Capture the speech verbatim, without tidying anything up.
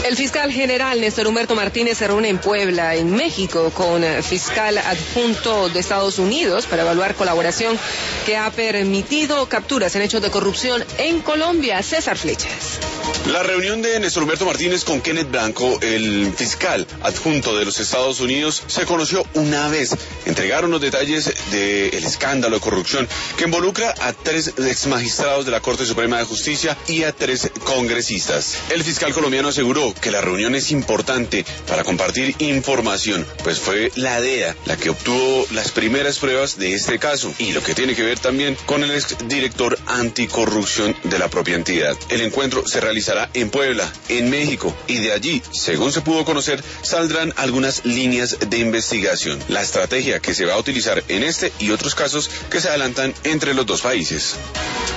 El fiscal general Néstor Humberto Martínez se reúne en Puebla, en México, con fiscal adjunto de Estados Unidos para evaluar colaboración que ha permitido capturas en hechos de corrupción en Colombia. César Flechas. La reunión de Néstor Humberto Martínez con Kenneth Blanco, el fiscal adjunto de los Estados Unidos, se conoció una vez. Entregaron los detalles del escándalo de corrupción que involucra a tres exmagistrados de la Corte Suprema de Justicia y a tres congresistas. El fiscal colombiano aseguró que la reunión es importante para compartir información, pues fue la D E A la que obtuvo las primeras pruebas de este caso y lo que tiene que ver también con el exdirector anticorrupción de la propia entidad. El encuentro se realizará en Puebla, en México, y de allí, según se pudo conocer, saldrán algunas líneas de investigación, la estrategia que se va a utilizar en este y otros casos que se adelantan entre los dos países.